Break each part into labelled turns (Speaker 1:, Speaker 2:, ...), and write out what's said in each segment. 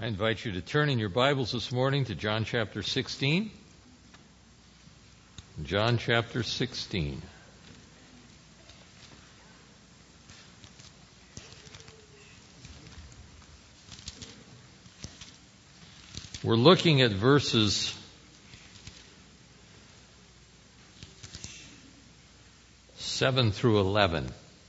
Speaker 1: I invite you to turn in your Bibles this morning to John chapter 16. John chapter 16. We're looking at verses 7 through 11.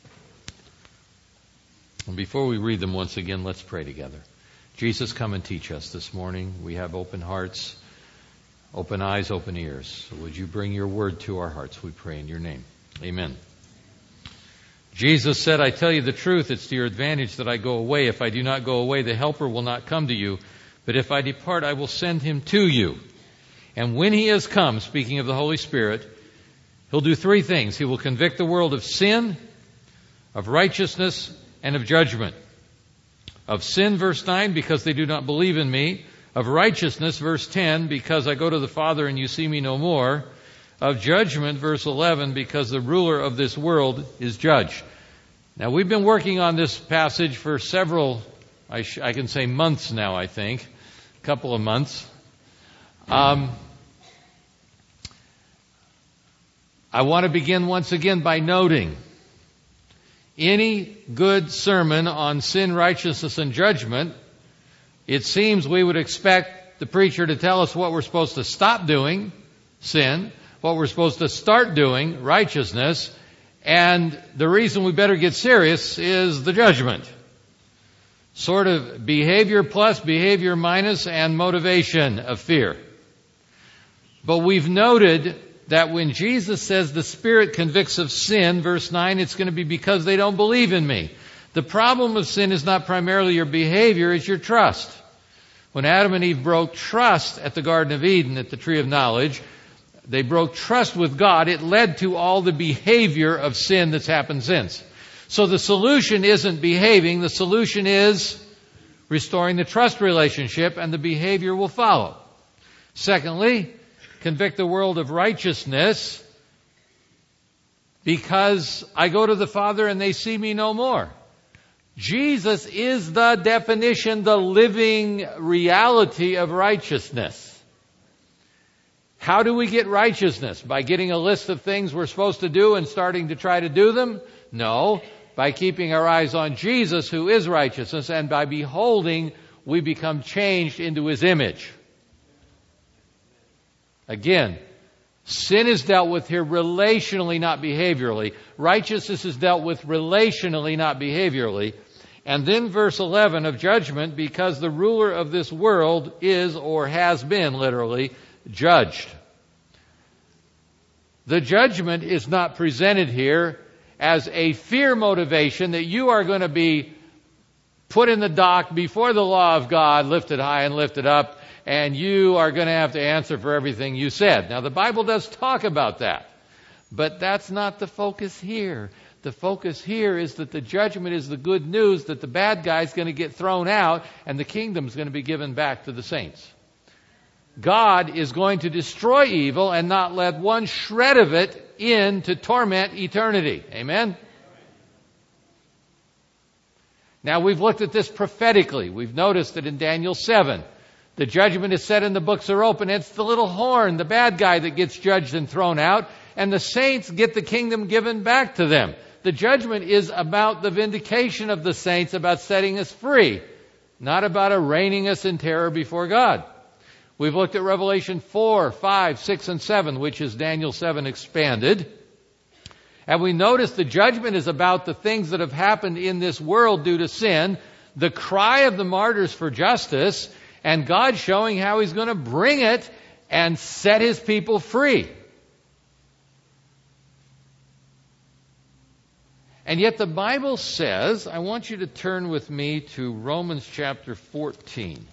Speaker 1: And before we read them once again, let's pray together. Jesus, come and teach us this morning. We have open hearts, open eyes, open ears. So would you bring your word to our hearts, we pray in your name. Amen. Jesus said, I tell you the truth, it's to your advantage that I go away. If I do not go away, the Helper will not come to you. But if I depart, I will send him to you. And when he has come, speaking of the Holy Spirit, he'll do three things. He will convict the world of sin, of righteousness, and of judgment. Of sin, verse 9, because they do not believe in me. Of righteousness, verse 10, because I go to the Father and you see me no more. Of judgment, verse 11, because the ruler of this world is judged. Now, we've been working on this passage for several, I can say months now, I think. A couple of months. I want to begin once again by noting any good sermon on sin, righteousness, and judgment, it seems we would expect the preacher to tell us what we're supposed to stop doing, sin, what we're supposed to start doing, righteousness, and the reason we better get serious is the judgment. Sort of behavior plus, behavior minus, and motivation of fear. But we've noted that when Jesus says the Spirit convicts of sin, verse 9, it's going to be because they don't believe in me. The problem of sin is not primarily your behavior, it's your trust. When Adam and Eve broke trust at the Garden of Eden, at the Tree of Knowledge, they broke trust with God. It led to all the behavior of sin that's happened since. So the solution isn't behaving, the solution is restoring the trust relationship, and the behavior will follow. Secondly, convict the world of righteousness because I go to the Father and they see me no more. Jesus is the definition, the living reality of righteousness. How do we get righteousness? By getting a list of things we're supposed to do and starting to try to do them? No. By keeping our eyes on Jesus, who is righteousness, and by beholding, we become changed into his image. Again, sin is dealt with here relationally, not behaviorally. Righteousness is dealt with relationally, not behaviorally. And then verse 11 of judgment, because the ruler of this world is, or has been, literally, judged. The judgment is not presented here as a fear motivation that you are going to be put in the dock before the law of God, lifted high and lifted up, and you are going to have to answer for everything you said. Now, the Bible does talk about that, but that's not the focus here. The focus here is that the judgment is the good news that the bad guy's going to get thrown out and the kingdom's going to be given back to the saints. God is going to destroy evil and not let one shred of it in to torment eternity. Amen? Now, we've looked at this prophetically. We've noticed that in Daniel 7, the judgment is set and the books are open. It's the little horn, the bad guy, that gets judged and thrown out, and the saints get the kingdom given back to them. The judgment is about the vindication of the saints, about setting us free, not about arraigning us in terror before God. We've looked at Revelation 4, 5, 6, and 7, which is Daniel 7 expanded. And we notice the judgment is about the things that have happened in this world due to sin, the cry of the martyrs for justice, and God showing how he's going to bring it and set his people free. And yet the Bible says, I want you to turn with me to Romans chapter 14.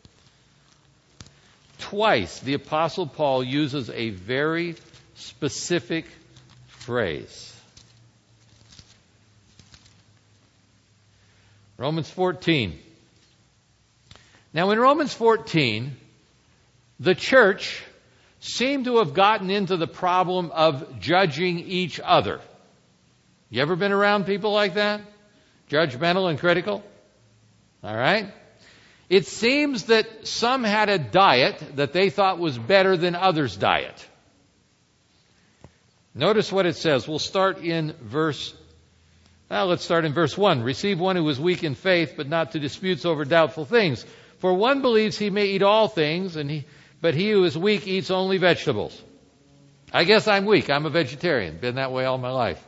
Speaker 1: Twice the Apostle Paul uses a very specific phrase. Romans 14. Now in Romans 14, the church seemed to have gotten into the problem of judging each other. You ever been around people like that? Judgmental and critical? All right? It seems that some had a diet that they thought was better than others' diet. Notice what it says. Let's start in verse 1. Receive one who is weak in faith, but not to disputes over doubtful things. For one believes he may eat all things, but he who is weak eats only vegetables. I guess I'm weak. I'm a vegetarian. Been that way all my life.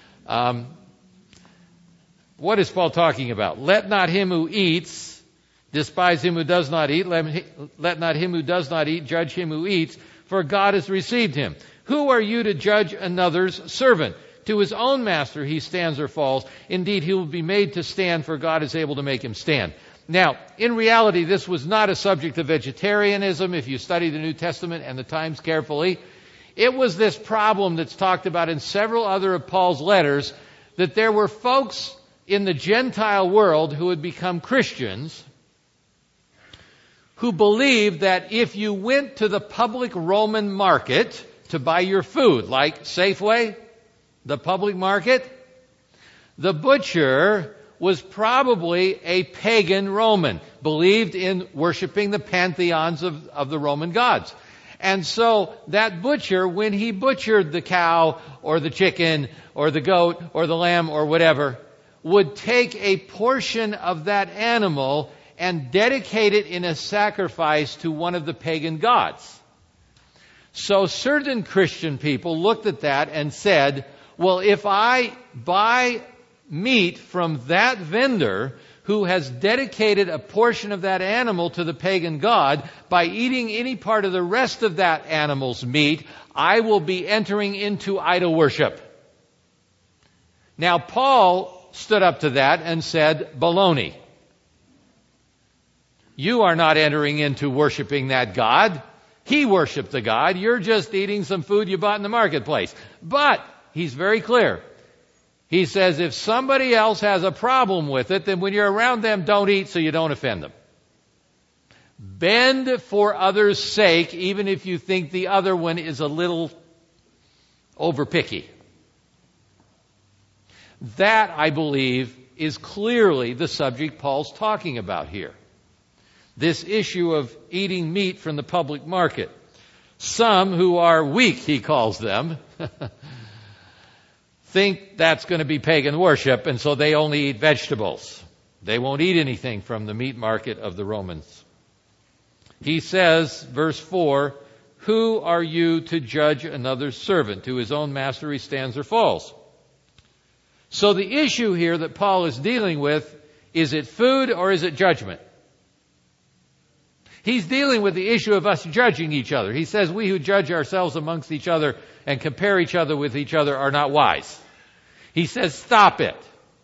Speaker 1: What is Paul talking about? Let not him who eats despise him who does not eat. Let not him who does not eat judge him who eats, for God has received him. Who are you to judge another's servant? To his own master he stands or falls. Indeed, he will be made to stand, for God is able to make him stand. Now, in reality, this was not a subject of vegetarianism. If you study the New Testament and the times carefully, it was this problem that's talked about in several other of Paul's letters, that there were folks in the Gentile world who had become Christians who believed that if you went to the public Roman market to buy your food, like Safeway, the public market, the butcher was probably a pagan Roman, believed in worshiping the pantheons of the Roman gods. And so that butcher, when he butchered the cow or the chicken or the goat or the lamb or whatever, would take a portion of that animal and dedicate it in a sacrifice to one of the pagan gods. So certain Christian people looked at that and said, well, if I buy meat from that vendor who has dedicated a portion of that animal to the pagan god, by eating any part of the rest of that animal's meat, I will be entering into idol worship. Now, Paul stood up to that and said, baloney. You are not entering into worshiping that God. He worshiped the God. You're just eating some food you bought in the marketplace. But he's very clear. He says if somebody else has a problem with it, then when you're around them, don't eat so you don't offend them. Bend for others' sake, even if you think the other one is a little overpicky. That, I believe, is clearly the subject Paul's talking about here. This issue of eating meat from the public market. Some who are weak, he calls them, think that's going to be pagan worship, and so they only eat vegetables. They won't eat anything from the meat market of the Romans. He says, verse 4, who are you to judge another's servant? To his own master he stands or falls. So the issue here that Paul is dealing with, is it food or is it judgment? He's dealing with the issue of us judging each other. He says we who judge ourselves amongst each other and compare each other with each other are not wise. He says stop it.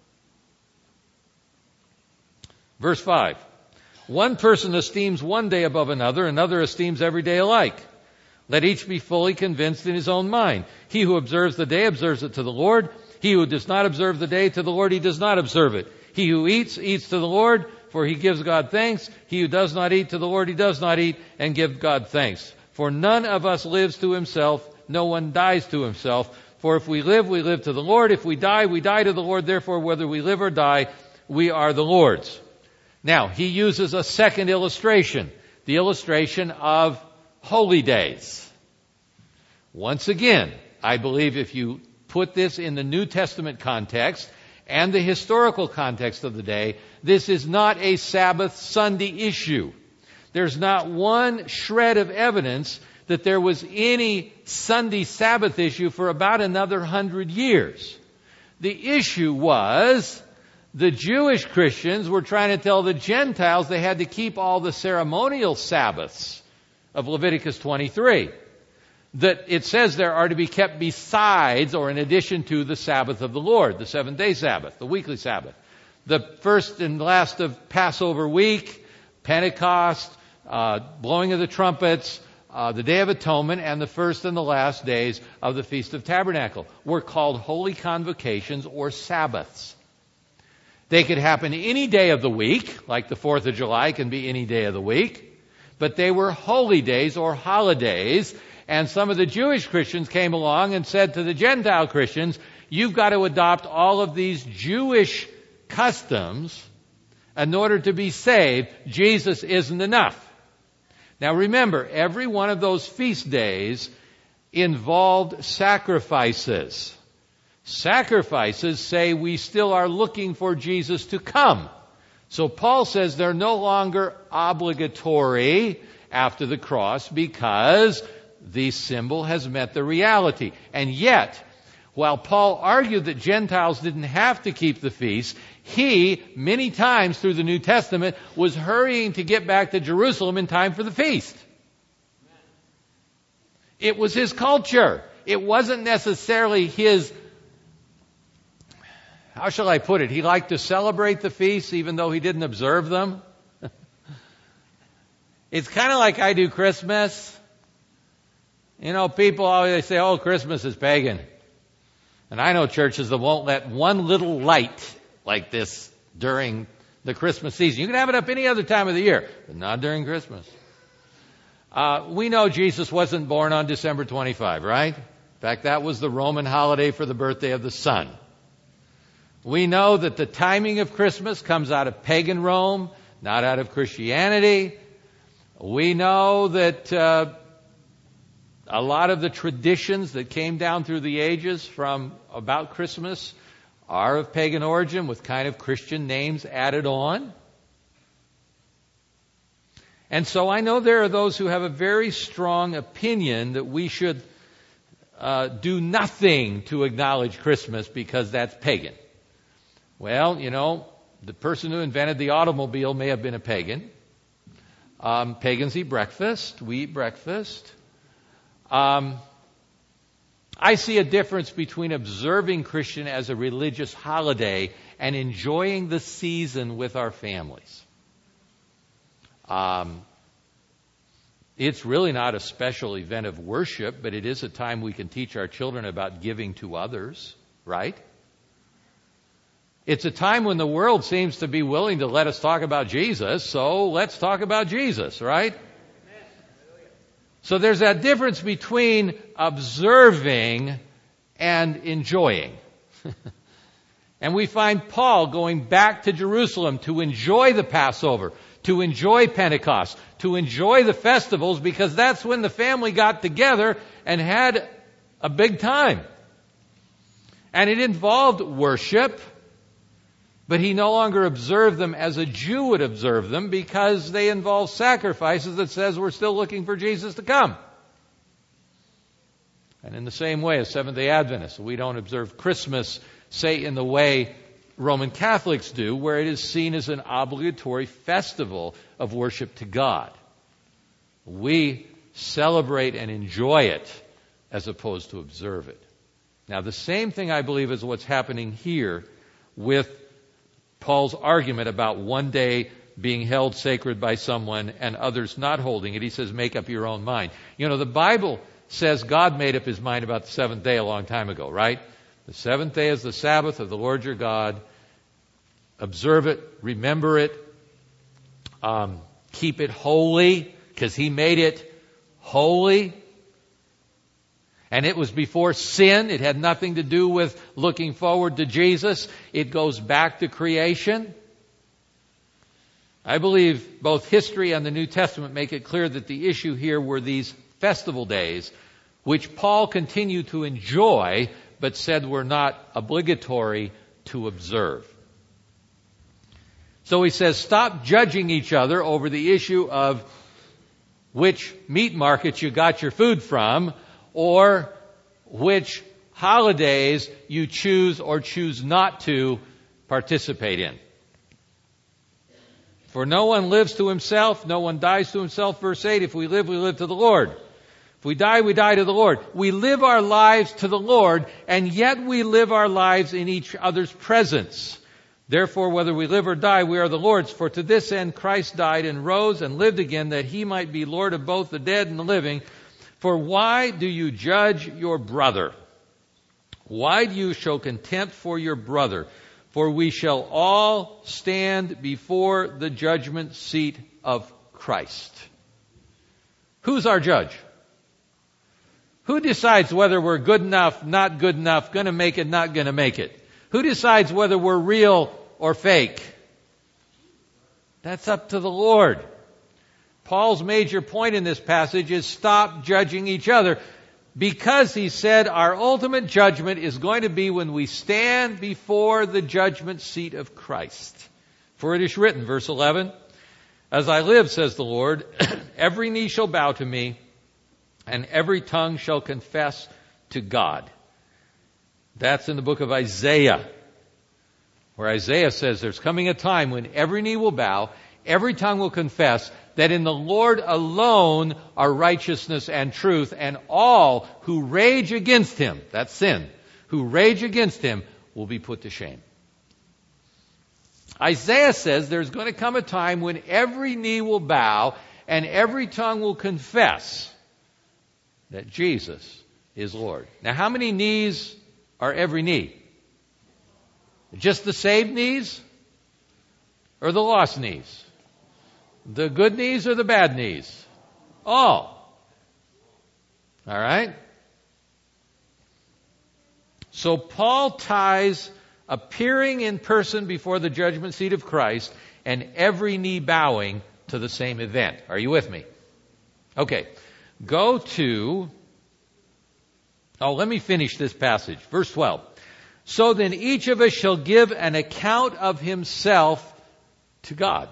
Speaker 1: Verse 5. One person esteems one day above another, another esteems every day alike. Let each be fully convinced in his own mind. He who observes the day observes it to the Lord. He who does not observe the day to the Lord, he does not observe it. He who eats, eats to the Lord, for he gives God thanks. He who does not eat to the Lord, he does not eat and give God thanks. For none of us lives to himself, no one dies to himself. For if we live to the Lord. If we die to the Lord. Therefore, whether we live or die, we are the Lord's. Now, he uses a second illustration, the illustration of holy days. Once again, I believe if you put this in the New Testament context and the historical context of the day, this is not a Sabbath Sunday issue. There's not one shred of evidence that there was any Sunday Sabbath issue for about another 100 years. The issue was the Jewish Christians were trying to tell the Gentiles they had to keep all the ceremonial Sabbaths of Leviticus 23. That it says there are to be kept besides or in addition to the Sabbath of the Lord, the 7-day Sabbath, the weekly Sabbath. The first and last of Passover week, Pentecost, blowing of the trumpets, the Day of Atonement, and the first and the last days of the Feast of Tabernacle were called holy convocations or Sabbaths. They could happen any day of the week, like the 4th of July can be any day of the week, but they were holy days or holidays. And some of the Jewish Christians came along and said to the Gentile Christians, you've got to adopt all of these Jewish customs In order to be saved, Jesus isn't enough. Now remember, every one of those feast days involved sacrifices. Sacrifices say we still are looking for Jesus to come. So Paul says they're no longer obligatory after the cross because the symbol has met the reality. And yet, while Paul argued that Gentiles didn't have to keep the feast, he, many times through the New Testament, was hurrying to get back to Jerusalem in time for the feast. It was his culture. It wasn't necessarily his, how shall I put it? He liked to celebrate the feasts even though he didn't observe them. It's kind of like I do Christmas. You know, people always say, oh, Christmas is pagan. And I know churches that won't let one little light like this during the Christmas season. You can have it up any other time of the year, but not during Christmas. We know Jesus wasn't born on December 25, right? In fact, that was the Roman holiday for the birthday of the sun. We know that the timing of Christmas comes out of pagan Rome, not out of Christianity. We know that a lot of the traditions that came down through the ages from about Christmas are of pagan origin with kind of Christian names added on. And so I know there are those who have a very strong opinion that we should do nothing to acknowledge Christmas because that's pagan. Well, you know, the person who invented the automobile may have been a pagan. Pagans eat breakfast. We eat breakfast. I see a difference between observing Christian as a religious holiday and enjoying the season with our families. It's really not a special event of worship, but it is a time we can teach our children about giving to others, right? It's a time when the world seems to be willing to let us talk about Jesus, so let's talk about Jesus, right? So there's that difference between observing and enjoying. And we find Paul going back to Jerusalem to enjoy the Passover, to enjoy Pentecost, to enjoy the festivals, because that's when the family got together and had a big time. And it involved worship, but he no longer observed them as a Jew would observe them because they involve sacrifices that says we're still looking for Jesus to come. And in the same way as Seventh-day Adventists, we don't observe Christmas, say, in the way Roman Catholics do, where it is seen as an obligatory festival of worship to God. We celebrate and enjoy it as opposed to observe it. Now, the same thing, I believe, is what's happening here with Paul's argument about one day being held sacred by someone and others not holding it. He says, make up your own mind. You know, the Bible says God made up his mind about the seventh day a long time ago, right? The seventh day is the Sabbath of the Lord your God. Observe it, remember it, keep it holy, because he made it holy. And it was before sin. It had nothing to do with looking forward to Jesus. It goes back to creation. I believe both history and the New Testament make it clear that the issue here were these festival days, which Paul continued to enjoy, but said were not obligatory to observe. So he says, stop judging each other over the issue of which meat market you got your food from, or which holidays you choose or choose not to participate in. For no one lives to himself, no one dies to himself, verse 8. If we live, we live to the Lord. If we die, we die to the Lord. We live our lives to the Lord, and yet we live our lives in each other's presence. Therefore, whether we live or die, we are the Lord's. For to this end Christ died and rose and lived again, that he might be Lord of both the dead and the living. For why do you judge your brother? Why do you show contempt for your brother? For we shall all stand before the judgment seat of Christ. Who's our judge? Who decides whether we're good enough, not good enough, going to make it, not going to make it? Who decides whether we're real or fake? That's up to the Lord. Paul's major point in this passage is stop judging each other, because he said our ultimate judgment is going to be when we stand before the judgment seat of Christ. For it is written, verse 11, as I live, says the Lord, every knee shall bow to me, and every tongue shall confess to God. That's in the book of Isaiah, where Isaiah says there's coming a time when every knee will bow, every tongue will confess that in the Lord alone are righteousness and truth, and all who rage against him, that's sin, who rage against him will be put to shame. Isaiah says there's going to come a time when every knee will bow and every tongue will confess that Jesus is Lord. Now, how many knees are every knee? Just the saved knees or the lost knees? The good knees or the bad knees? All. All right? So Paul ties appearing in person before the judgment seat of Christ and every knee bowing to the same event. Are you with me? Okay. Go to, let me finish this passage. Verse 12. So then each of us shall give an account of himself to God.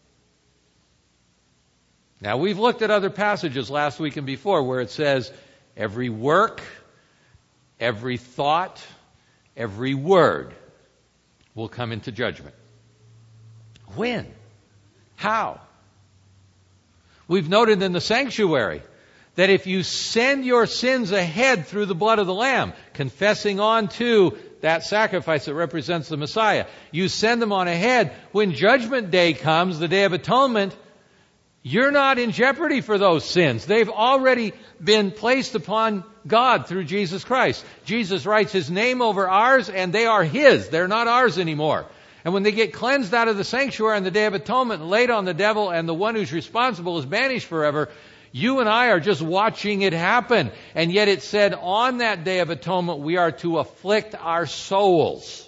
Speaker 1: Now, we've looked at other passages last week and before where it says every work, every thought, every word will come into judgment. When? How? We've noted in the sanctuary that if you send your sins ahead through the blood of the Lamb, confessing on to that sacrifice that represents the Messiah, you send them on ahead. When Judgment Day comes, the Day of Atonement, you're not in jeopardy for those sins. They've already been placed upon God through Jesus Christ. Jesus writes His name over ours, and they are His. They're not ours anymore. And when they get cleansed out of the sanctuary on the Day of Atonement, laid on the devil, and the one who's responsible is banished forever, you and I are just watching it happen. And yet it said on that Day of Atonement, we are to afflict our souls.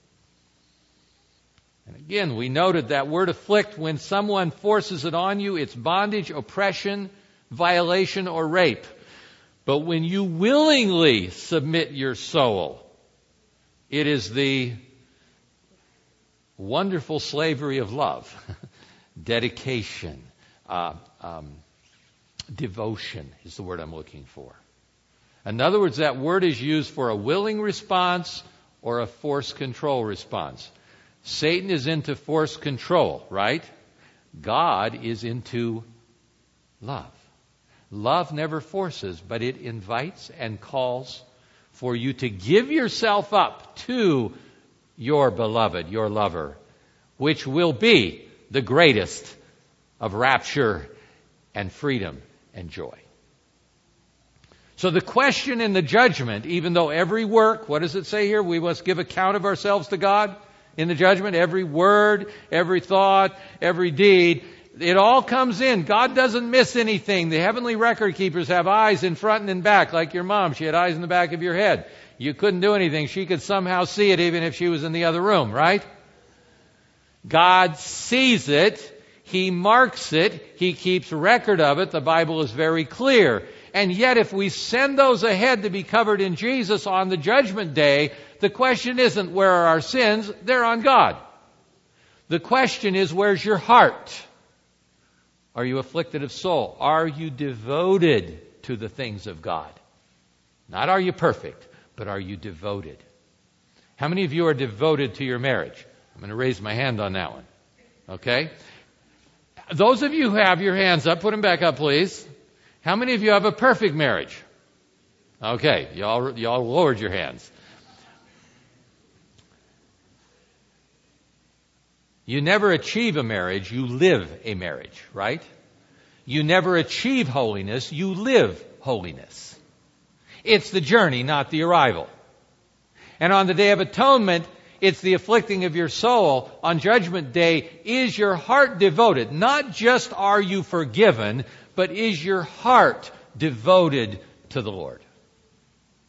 Speaker 1: And again, we noted that word afflict, when someone forces it on you, it's bondage, oppression, violation, or rape. But when you willingly submit your soul, it is the wonderful slavery of love, dedication, devotion is the word I'm looking for. In other words, that word is used for a willing response or a force control response. Satan is into force control, right? God is into love. Love never forces, but it invites and calls for you to give yourself up to your beloved, your lover, which will be the greatest of rapture and freedom and joy. So the question in the judgment, even though every work, what does it say here? We must give account of ourselves to God in the judgment. Every word, every thought, every deed, it all comes in. God doesn't miss anything. The heavenly record keepers have eyes in front and in back, like your mom. She had eyes in the back of your head. You couldn't do anything. She could somehow see it even if she was in the other room, right? God sees it. He marks it. He keeps record of it. The Bible is very clear. And yet if we send those ahead to be covered in Jesus on the judgment day, the question isn't where are our sins? They're on God. The question is, where's your heart? Are you afflicted of soul? Are you devoted to the things of God? Not are you perfect, but are you devoted? How many of you are devoted to your marriage? I'm going to raise my hand on that one. Okay? Those of you who have your hands up, put them back up, please. How many of you have a perfect marriage? Okay, y'all lowered your hands. You never achieve a marriage, you live a marriage, right? You never achieve holiness, you live holiness. It's the journey, not the arrival. And on the Day of Atonement, it's the afflicting of your soul. On Judgment Day, is your heart devoted? Not just are you forgiven, but is your heart devoted to the Lord?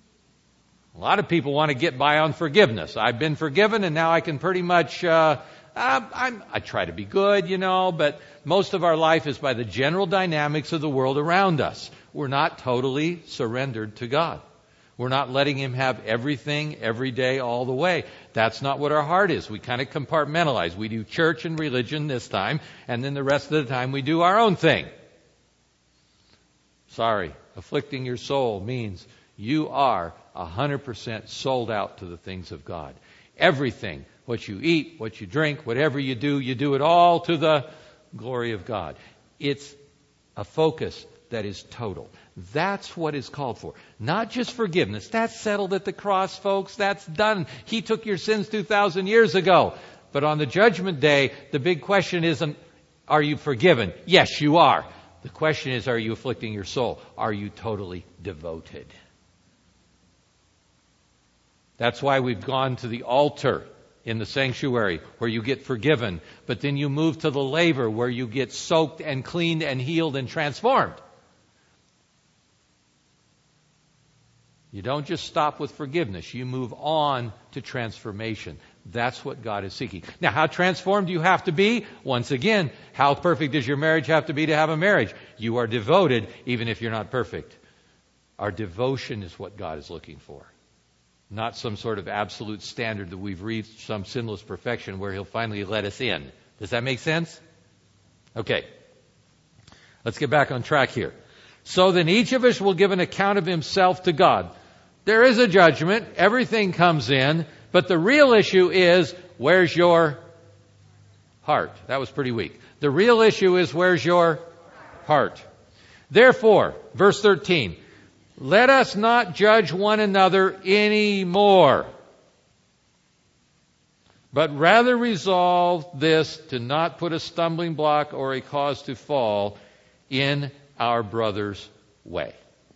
Speaker 1: A lot of people want to get by on forgiveness. I've been forgiven and now I can pretty much I try to be good, but most of our life is by the general dynamics of the world around us. We're not totally surrendered to God. We're not letting Him have everything, every day, all the way. That's not what our heart is. We kind of compartmentalize. We do church and religion this time, and then the rest of the time we do our own thing. Sorry, afflicting your soul means you are 100% sold out to the things of God. Everything, what you eat, what you drink, whatever you do it all to the glory of God. It's a focus that is total. That's what is called for. Not just forgiveness. That's settled at the cross, folks. That's done. He took your sins 2,000 years ago. But on the judgment day, the big question isn't, are you forgiven? Yes, you are. The question is, are you afflicting your soul? Are you totally devoted? That's why we've gone to the altar in the sanctuary where you get forgiven. But then you move to the laver where you get soaked and cleaned and healed and transformed. You don't just stop with forgiveness. You move on to transformation. That's what God is seeking. Now, how transformed do you have to be? Once again, how perfect does your marriage have to be to have a marriage? You are devoted even if you're not perfect. Our devotion is what God is looking for. Not some sort of absolute standard that we've reached some sinless perfection where He'll finally let us in. Does that make sense? Okay. Let's get back on track here. So then each of us will give an account of himself to God. There is a judgment. Everything comes in. But the real issue is, where's your heart? That was pretty weak. The real issue is, where's your heart? Therefore, verse 13, let us not judge one another anymore, but rather resolve this to not put a stumbling block or a cause to fall in our brother's way.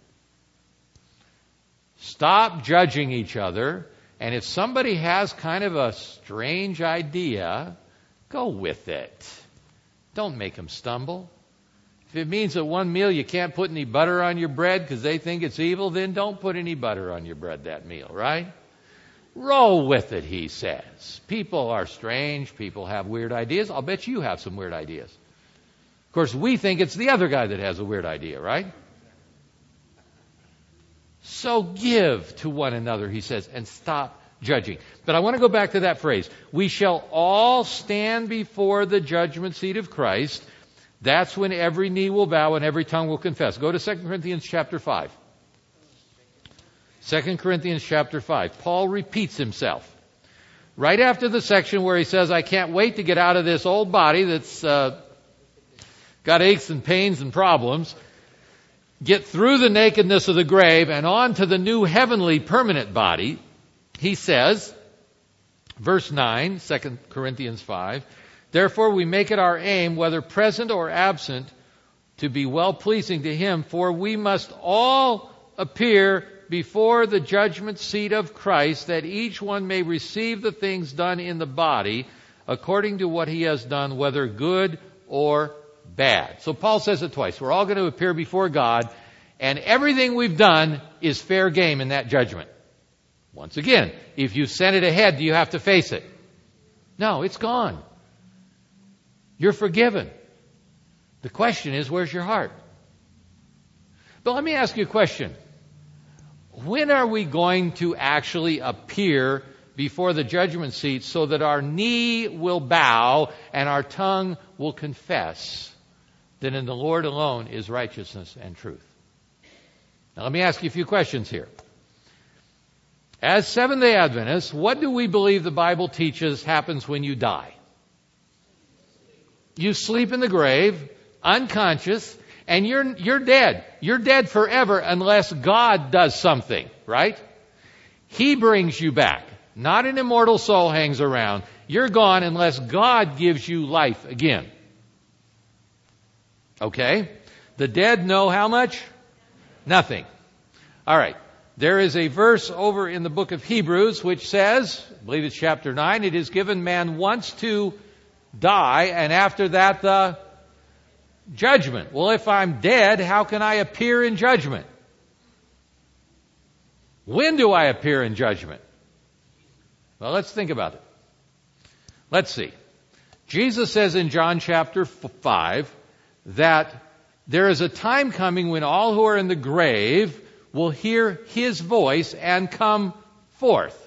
Speaker 1: Stop judging each other, and if somebody has kind of a strange idea, go with it. Don't make them stumble. If it means at one meal you can't put any butter on your bread because they think it's evil, then don't put any butter on your bread that meal, right? Roll with it, he says. People are strange. People have weird ideas. I'll bet you have some weird ideas. Of course, we think it's the other guy that has a weird idea, right? So give to one another, he says, and stop judging. But I want to go back to that phrase. We shall all stand before the judgment seat of Christ. That's when every knee will bow and every tongue will confess. Go to 2 Corinthians chapter 5. 2 Corinthians chapter 5. Paul repeats himself. Right after the section where he says, I can't wait to get out of this old body that's got aches and pains and problems, get through the nakedness of the grave and on to the new heavenly permanent body, he says, verse 9, 2 Corinthians 5, therefore we make it our aim, whether present or absent, to be well-pleasing to Him, for we must all appear before the judgment seat of Christ, that each one may receive the things done in the body according to what he has done, whether good or bad. So Paul says it twice. We're all going to appear before God, and everything we've done is fair game in that judgment. Once again, if you sent it ahead, do you have to face it? No, it's gone. You're forgiven. The question is, where's your heart? But let me ask you a question. When are we going to actually appear before the judgment seat so that our knee will bow and our tongue will confess that in the Lord alone is righteousness and truth? Now let me ask you a few questions here. As Seventh-day Adventists, what do we believe the Bible teaches happens when you die? You sleep in the grave, unconscious, and you're dead. You're dead forever unless God does something, right? He brings you back. Not an immortal soul hangs around. You're gone unless God gives you life again. Okay? The dead know how much? Nothing. All right. There is a verse over in the book of Hebrews which says, I believe it's chapter 9, it is given man once to die, and after that the judgment. Well, if I'm dead, how can I appear in judgment? When do I appear in judgment? Well, let's think about it. Let's see. Jesus says in John chapter 5 that there is a time coming when all who are in the grave will hear His voice and come forth.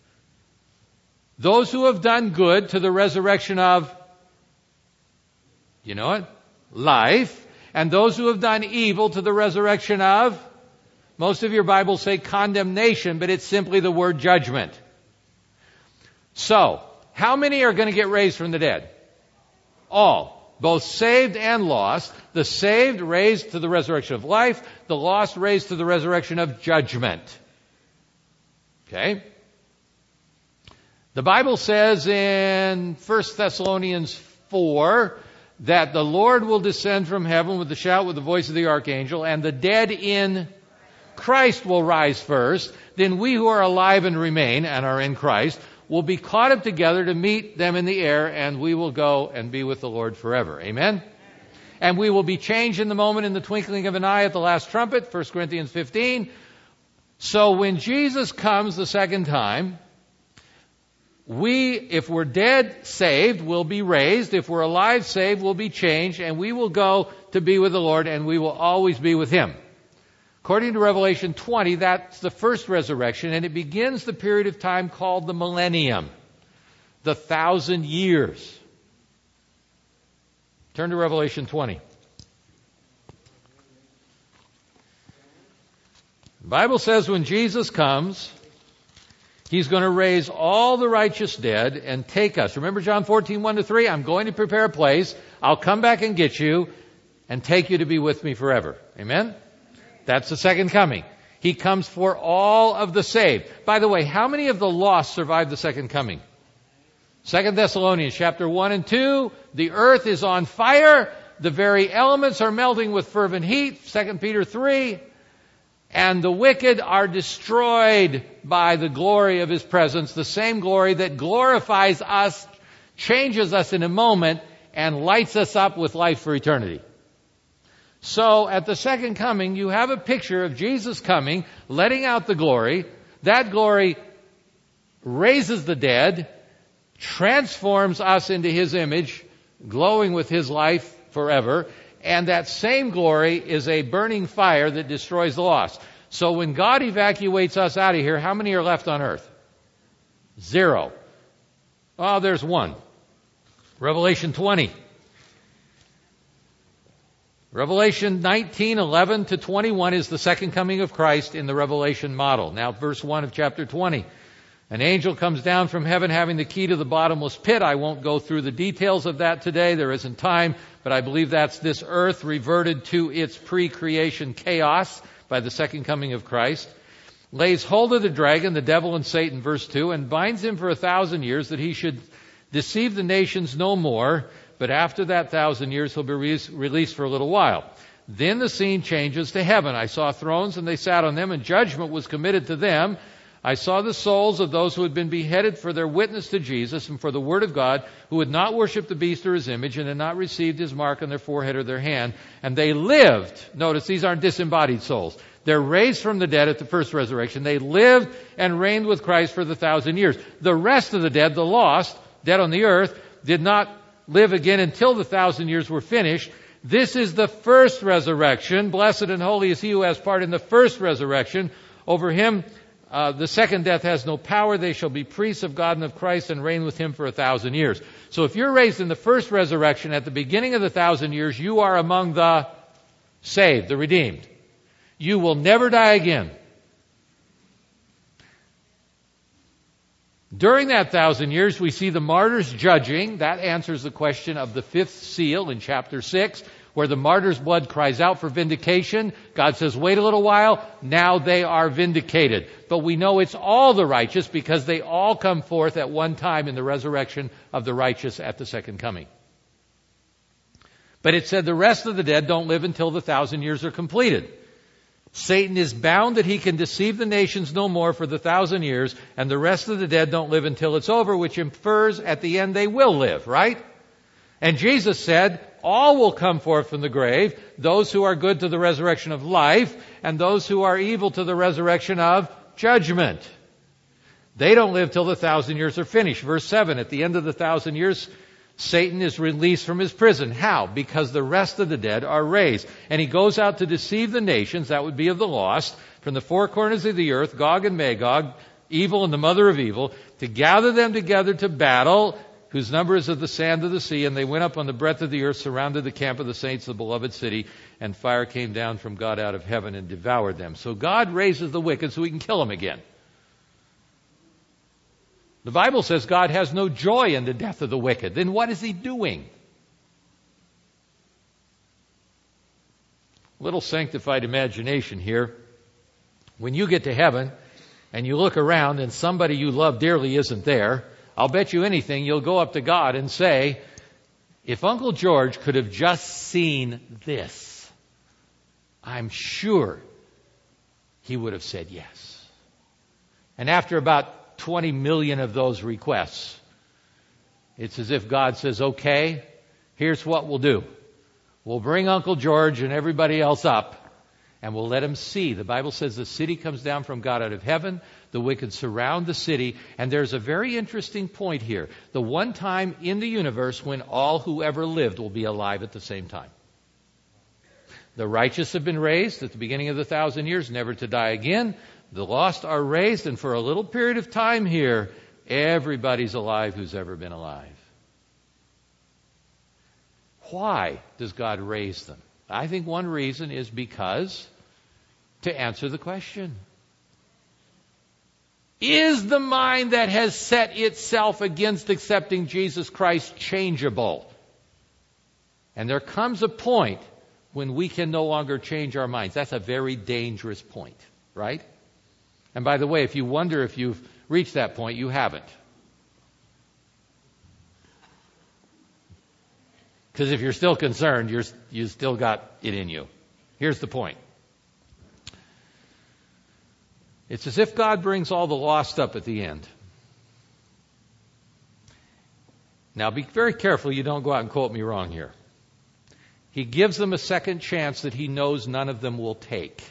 Speaker 1: Those who have done good to the resurrection of, you know it, life, and those who have done evil to the resurrection of, most of your Bibles say condemnation, but it's simply the word judgment. So, how many are going to get raised from the dead? All. Both saved and lost. The saved raised to the resurrection of life. The lost raised to the resurrection of judgment. Okay? The Bible says in 1 Thessalonians 4 that the Lord will descend from heaven with a shout, with the voice of the archangel, and the dead in Christ will rise first. Then we who are alive and remain and are in Christ will be caught up together to meet them in the air, and we will go and be with the Lord forever. Amen? And we will be changed in the moment, in the twinkling of an eye at the last trumpet, 1 Corinthians 15. So when Jesus comes the second time, we, if we're dead, saved, will be raised. If we're alive, saved, will be changed, and we will go to be with the Lord, and we will always be with Him. According to Revelation 20, that's the first resurrection, and it begins the period of time called the millennium, the 1,000 years. Turn to Revelation 20. The Bible says when Jesus comes, He's going to raise all the righteous dead and take us. Remember John 14, 1-3? I'm going to prepare a place. I'll come back and get you and take you to be with me forever. Amen? That's the second coming. He comes for all of the saved. By the way, how many of the lost survived the second coming? 2 Thessalonians chapter 1 and 2, the earth is on fire. The very elements are melting with fervent heat. 2 Peter 3. And the wicked are destroyed by the glory of His presence, the same glory that glorifies us, changes us in a moment, and lights us up with life for eternity. So at the second coming, you have a picture of Jesus coming, letting out the glory. That glory raises the dead, transforms us into His image, glowing with His life forever. And that same glory is a burning fire that destroys the lost. So when God evacuates us out of here, how many are left on earth? 0. Oh, there's one. Revelation 20. Revelation 19:11-21 is the second coming of Christ in the Revelation model. Now, verse 1 of chapter 20. An angel comes down from heaven having the key to the bottomless pit. I won't go through the details of that today. There isn't time. But I believe that's this earth reverted to its pre-creation chaos by the second coming of Christ. Lays hold of the dragon, the devil and Satan, verse 2, and binds him for 1,000 years that he should deceive the nations no more. But after that 1,000 years, he'll be released for a little while. Then the scene changes to heaven. I saw thrones and they sat on them, and judgment was committed to them. I saw the souls of those who had been beheaded for their witness to Jesus and for the word of God, who had not worshipped the beast or his image and had not received his mark on their forehead or their hand. And they lived. Notice, these aren't disembodied souls. They're raised from the dead at the first resurrection. They lived and reigned with Christ for the 1,000 years. The rest of the dead, the lost, dead on the earth, did not live again until the 1,000 years were finished. This is the first resurrection. Blessed and holy is he who has part in the first resurrection. Over him the second death has no power. They shall be priests of God and of Christ and reign with Him for 1,000 years. So if you're raised in the first resurrection at the beginning of the 1,000 years, you are among the saved, the redeemed. You will never die again. During that 1,000 years, we see the martyrs judging. That answers the question of the fifth seal in chapter 6. Where the martyr's blood cries out for vindication. God says, wait a little while. Now they are vindicated. But we know it's all the righteous because they all come forth at one time in the resurrection of the righteous at the second coming. But it said the rest of the dead don't live until the 1,000 years are completed. Satan is bound that he can deceive the nations no more for the 1,000 years, and the rest of the dead don't live until it's over, which infers at the end they will live, right? And Jesus said, all will come forth from the grave, those who are good to the resurrection of life, and those who are evil to the resurrection of judgment. They don't live till the 1,000 years are finished. Verse 7, at the end of the 1,000 years, Satan is released from his prison. How? Because the rest of the dead are raised. And he goes out to deceive the nations, that would be of the lost, from the four corners of the earth, Gog and Magog, evil and the mother of evil, to gather them together to battle, whose number is of the sand of the sea. And they went up on the breadth of the earth, surrounded the camp of the saints, the beloved city, and fire came down from God out of heaven and devoured them. So God raises the wicked so he can kill them again. The Bible says God has no joy in the death of the wicked. Then what is he doing? Little sanctified imagination here. When you get to heaven and you look around and somebody you love dearly isn't there, I'll bet you anything you'll go up to God and say, if Uncle George could have just seen this, I'm sure he would have said yes. And after about 20 million of those requests, it's as if God says, okay, here's what we'll do. We'll bring Uncle George and everybody else up, and we'll let him see. The Bible says the city comes down from God out of heaven. The wicked surround the city. And there's a very interesting point here. The one time in the universe when all who ever lived will be alive at the same time. The righteous have been raised at the beginning of the 1,000 years, never to die again. The lost are raised, and for a little period of time here, everybody's alive who's ever been alive. Why does God raise them? I think one reason is because to answer the question. Is the mind that has set itself against accepting Jesus Christ changeable? And there comes a point when we can no longer change our minds. That's a very dangerous point, right? And by the way, if you wonder if you've reached that point, you haven't. Because if you're still concerned, you still got it in you. Here's the point. It's as if God brings all the lost up at the end. Now be very careful you don't go out and quote me wrong here. He gives them a second chance that he knows none of them will take.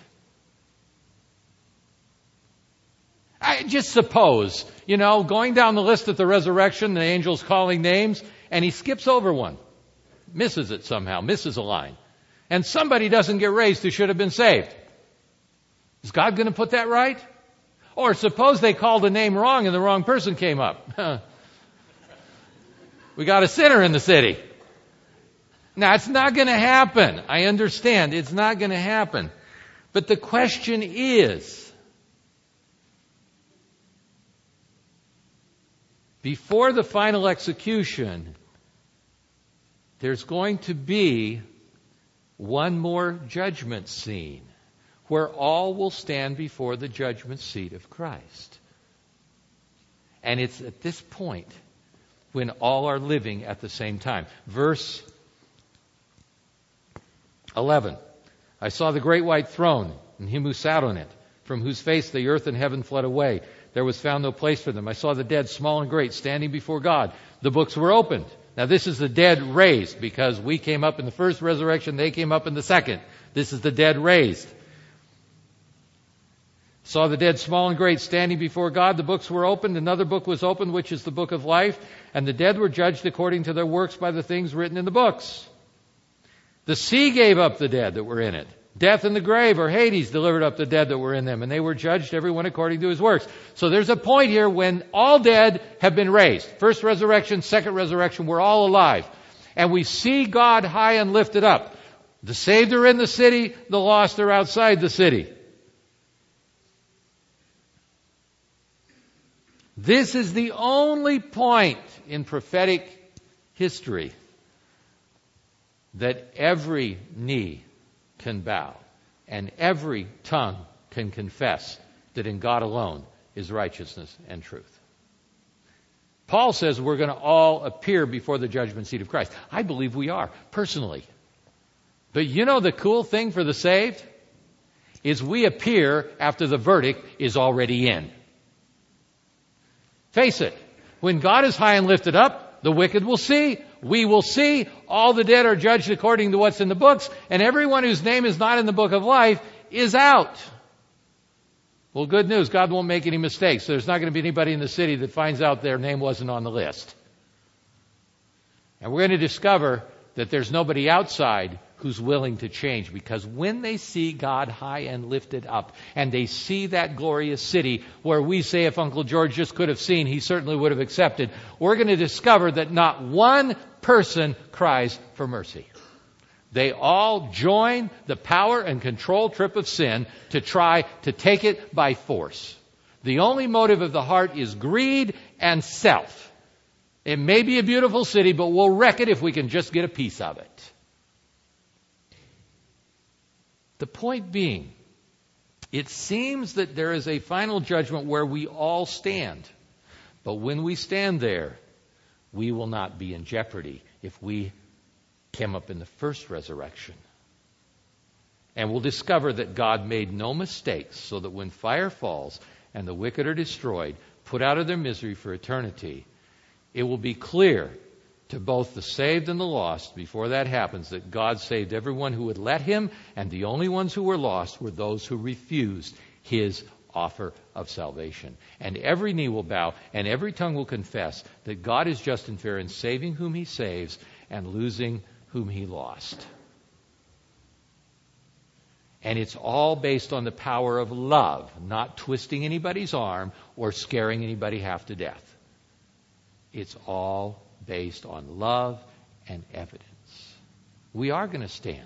Speaker 1: I just suppose, going down the list at the resurrection, the angel's calling names, and he skips over one. Misses it somehow, misses a line. And somebody doesn't get raised who should have been saved. Is God going to put that right? Or suppose they called a name wrong and the wrong person came up. We got a sinner in the city. Now, it's not going to happen. I understand. It's not going to happen. But the question is, before the final execution, there's going to be one more judgment scene where all will stand before the judgment seat of Christ. And it's at this point when all are living at the same time. Verse 11. I saw the great white throne and him who sat on it, from whose face the earth and heaven fled away. There was found no place for them. I saw the dead, small and great, standing before God. The books were opened. Now this is the dead raised, because we came up in the first resurrection, they came up in the second. This is the dead raised. Saw the dead, small and great, standing before God. The books were opened. Another book was opened, which is the book of life. And the dead were judged according to their works by the things written in the books. The sea gave up the dead that were in it. Death and the grave, or Hades, delivered up the dead that were in them. And they were judged, everyone according to his works. So there's a point here when all dead have been raised. First resurrection, second resurrection, we're all alive. And we see God high and lifted up. The saved are in the city, the lost are outside the city. This is the only point in prophetic history that every knee can bow and every tongue can confess that in God alone is righteousness and truth. Paul says we're going to all appear before the judgment seat of Christ. I believe we are, personally. But the cool thing for the saved is we appear after the verdict is already in. Face it, when God is high and lifted up, the wicked will see, we will see, all the dead are judged according to what's in the books, and everyone whose name is not in the book of life is out. Well, good news, God won't make any mistakes. There's not going to be anybody in the city that finds out their name wasn't on the list. And we're going to discover that there's nobody outside who's willing to change, because when they see God high and lifted up, and they see that glorious city where we say if Uncle George just could have seen, he certainly would have accepted, we're going to discover that not one person cries for mercy. They all join the power and control trip of sin to try to take it by force. The only motive of the heart is greed and self. It may be a beautiful city, but we'll wreck it if we can just get a piece of it. The point being, it seems that there is a final judgment where we all stand. But when we stand there, we will not be in jeopardy if we came up in the first resurrection. And we'll discover that God made no mistakes, so that when fire falls and the wicked are destroyed, put out of their misery for eternity, it will be clear to both the saved and the lost before that happens that God saved everyone who would let Him, and the only ones who were lost were those who refused His offer of salvation. And every knee will bow and every tongue will confess that God is just and fair in saving whom He saves and losing whom He lost. And it's all based on the power of love, not twisting anybody's arm or scaring anybody half to death. It's all based on love and evidence. We are going to stand.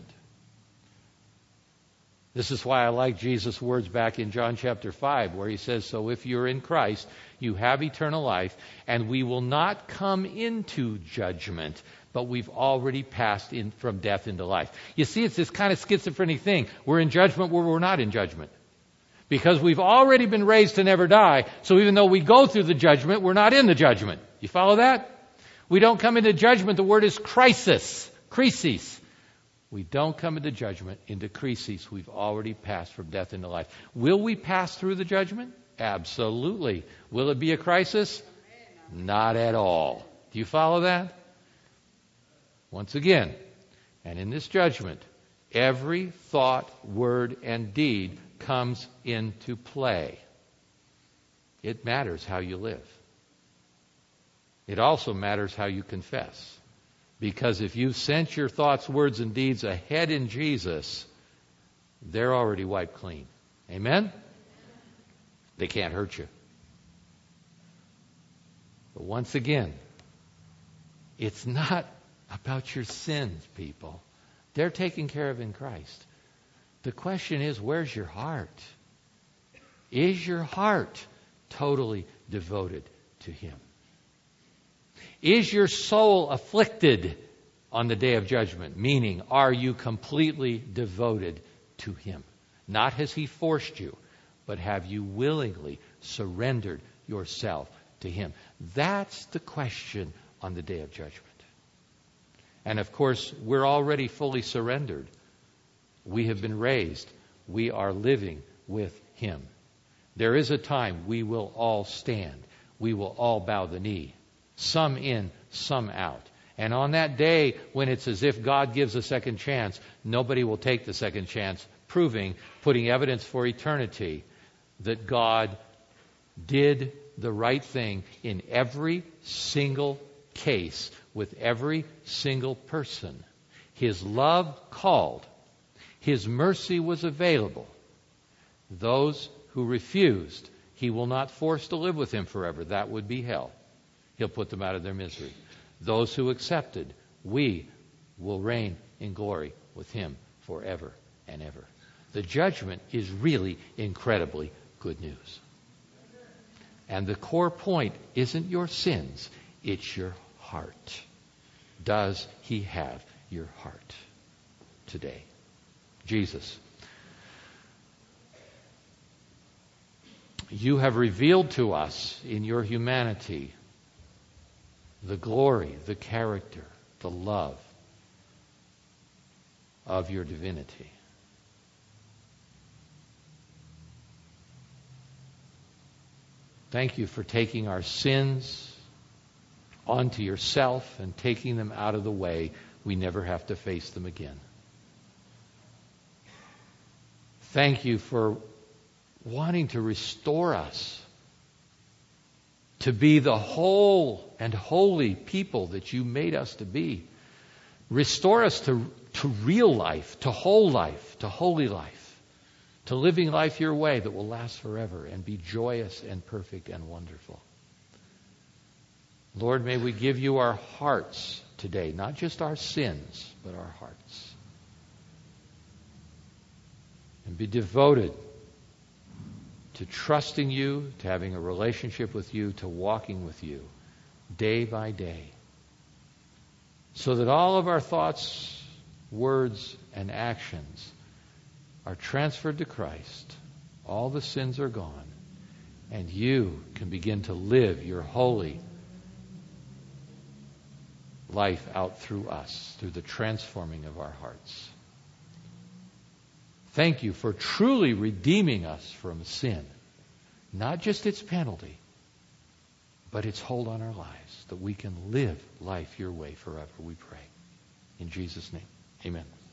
Speaker 1: This is why I like Jesus' words back in John chapter 5, where He says, so if you're in Christ, you have eternal life, and we will not come into judgment, but we've already passed in from death into life. You see, it's this kind of schizophrenic thing. We're in judgment where we're not in judgment. Because we've already been raised to never die, so even though we go through the judgment, we're not in the judgment. You follow that? We don't come into judgment. The word is crisis. Crisis. We don't come into judgment, into crisis. We've already passed from death into life. Will we pass through the judgment? Absolutely. Will it be a crisis? Not at all. Do you follow that? Once again, and in this judgment, every thought, word, and deed comes into play. It matters how you live. It also matters how you confess. Because if you've sent your thoughts, words, and deeds ahead in Jesus, they're already wiped clean. Amen? They can't hurt you. But once again, it's not about your sins, people. They're taken care of in Christ. The question is, where's your heart? Is your heart totally devoted to Him? Is your soul afflicted on the day of judgment? Meaning, are you completely devoted to Him? Not has He forced you, but have you willingly surrendered yourself to Him? That's the question on the day of judgment. And of course, we're already fully surrendered. We have been raised. We are living with Him. There is a time we will all stand. We will all bow the knee. Some in, some out. And on that day, when it's as if God gives a second chance, nobody will take the second chance, putting evidence for eternity that God did the right thing in every single case with every single person. His love called. His mercy was available. Those who refused, He will not force to live with Him forever. That would be hell. He'll put them out of their misery. Those who accepted, we will reign in glory with Him forever and ever. The judgment is really incredibly good news. And the core point isn't your sins, it's your heart. Does He have your heart today? Jesus, You have revealed to us in Your humanity the glory, the character, the love of Your divinity. Thank You for taking our sins onto Yourself and taking them out of the way. We never have to face them again. Thank You for wanting to restore us to be the whole and holy people that you made us to be. Restore us to real life, to whole life, to holy life, to living life your way that will last forever and be joyous and perfect and wonderful. Lord, may we give you our hearts today, not just our sins, but our hearts. And be devoted to trusting you, to having a relationship with you, to walking with you day by day. So that all of our thoughts, words, and actions are transferred to Christ. All the sins are gone. And you can begin to live your holy life out through us, through the transforming of our hearts. Thank you for truly redeeming us from sin. Not just its penalty, but its hold on our lives, that we can live life your way forever, we pray. In Jesus' name, amen.